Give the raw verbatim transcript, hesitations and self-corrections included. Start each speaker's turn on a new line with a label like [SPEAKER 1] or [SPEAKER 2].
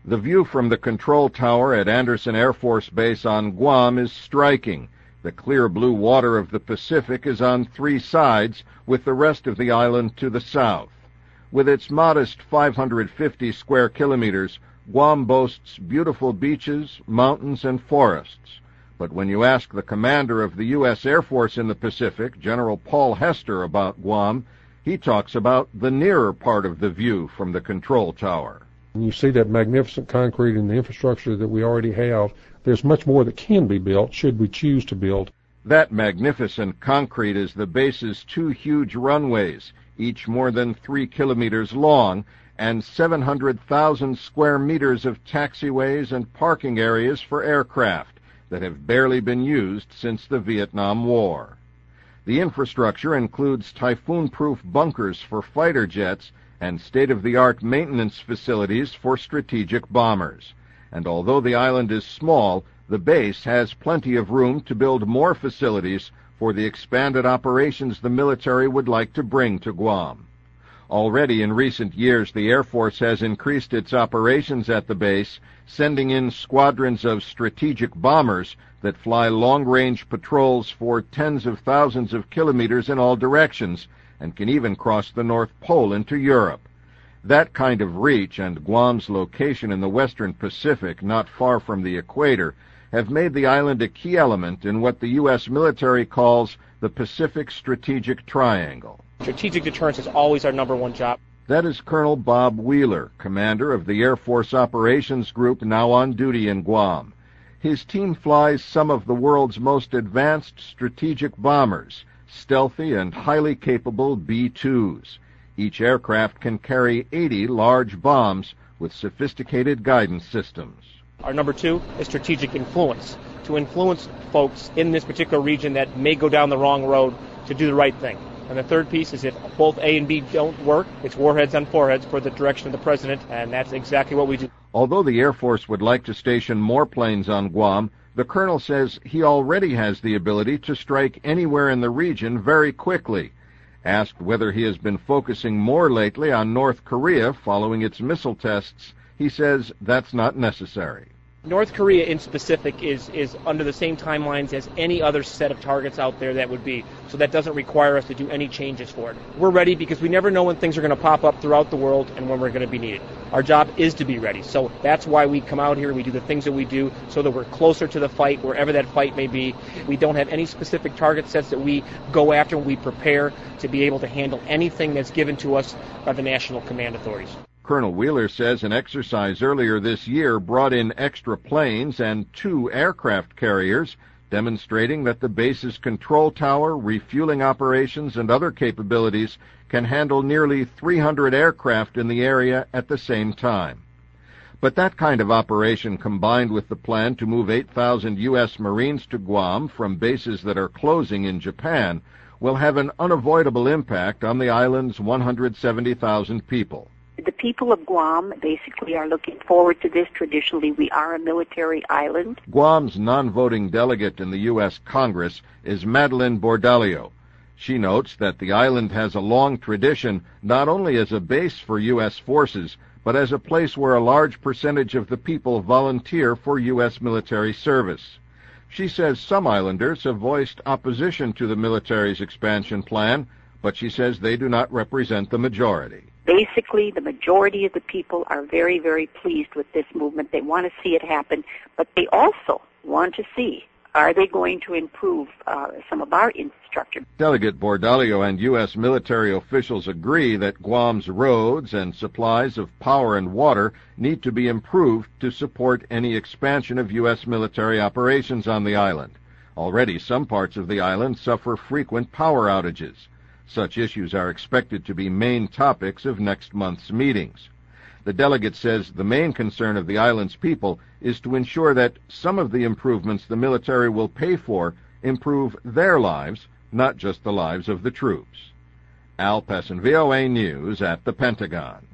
[SPEAKER 1] The view from the control tower at Andersen Air Force Base on Guam is striking. The clear blue water of the Pacific is on three sides, with the rest of the island to the south. With its modest five hundred fifty square kilometers, Guam boasts beautiful beaches, mountains, and forests. But when you ask the commander of the U S Air Force in the Pacific, General Paul Hester, about Guam, he talks about the nearer part of the view from the control tower.
[SPEAKER 2] When you see that magnificent concrete and the infrastructure that we already have, there's much more that can be built should we choose to build.
[SPEAKER 1] That magnificent concrete is the base's two huge runways, each more than three kilometers long, and seven hundred thousand square meters of taxiways and parking areas for aircraft that have barely been used since the Vietnam War. The infrastructure includes typhoon-proof bunkers for fighter jets and state-of-the-art maintenance facilities for strategic bombers. And although the island is small, the base has plenty of room to build more facilities for the expanded operations the military would like to bring to Guam. Already in recent years, the Air Force has increased its operations at the base, sending in squadrons of strategic bombers that fly long-range patrols for tens of thousands of kilometers in all directions and can even cross the North Pole into Europe. That kind of reach and Guam's location in the western Pacific, not far from the equator, have made the island a key element in what the U S military calls the Pacific Strategic Triangle.
[SPEAKER 3] Strategic deterrence is always our number one job.
[SPEAKER 1] That is Colonel Bob Wheeler, commander of the Air Force Operations Group now on duty in Guam. His team flies some of the world's most advanced strategic bombers, stealthy and highly capable B twos. Each aircraft can carry eighty large bombs with sophisticated guidance systems.
[SPEAKER 3] Our number two is strategic influence, to influence folks in this particular region that may go down the wrong road to do the right thing. And the third piece is if both A and B don't work, it's warheads on foreheads for the direction of the president, and that's exactly what we do.
[SPEAKER 1] Although the Air Force would like to station more planes on Guam, the colonel says he already has the ability to strike anywhere in the region very quickly. Asked whether he has been focusing more lately on North Korea following its missile tests, he says that's not necessary.
[SPEAKER 3] North Korea in specific is, is under the same timelines as any other set of targets out there that would be, so that doesn't require us to do any changes for it. We're ready because we never know when things are going to pop up throughout the world and when we're going to be needed. Our job is to be ready, so that's why we come out here, we do the things that we do so that we're closer to the fight, wherever that fight may be. We don't have any specific target sets that we go after. We prepare to be able to handle anything that's given to us by the National Command Authorities.
[SPEAKER 1] Colonel Wheeler says an exercise earlier this year brought in extra planes and two aircraft carriers, demonstrating that the base's control tower, refueling operations, and other capabilities can handle nearly three hundred aircraft in the area at the same time. But that kind of operation, combined with the plan to move eight thousand U S Marines to Guam from bases that are closing in Japan, will have an unavoidable impact on the island's one hundred seventy thousand people.
[SPEAKER 4] The people of Guam basically are looking forward to this. Traditionally, we are a military island.
[SPEAKER 1] Guam's non-voting delegate in the U S Congress is Madeline Bordallo. She notes that the island has a long tradition not only as a base for U S forces, but as a place where a large percentage of the people volunteer for U S military service. She says some islanders have voiced opposition to the military's expansion plan, but she says they do not represent the majority.
[SPEAKER 4] Basically, the majority of the people are very, very pleased with this movement. They want to see it happen, but they also want to see, are they going to improve uh, some of our infrastructure?
[SPEAKER 1] Delegate Bordallo and U S military officials agree that Guam's roads and supplies of power and water need to be improved to support any expansion of U S military operations on the island. Already, some parts of the island suffer frequent power outages. Such issues are expected to be main topics of next month's meetings. The delegate says the main concern of the island's people is to ensure that some of the improvements the military will pay for improve their lives, not just the lives of the troops. Al Pessin, V O A News at the Pentagon.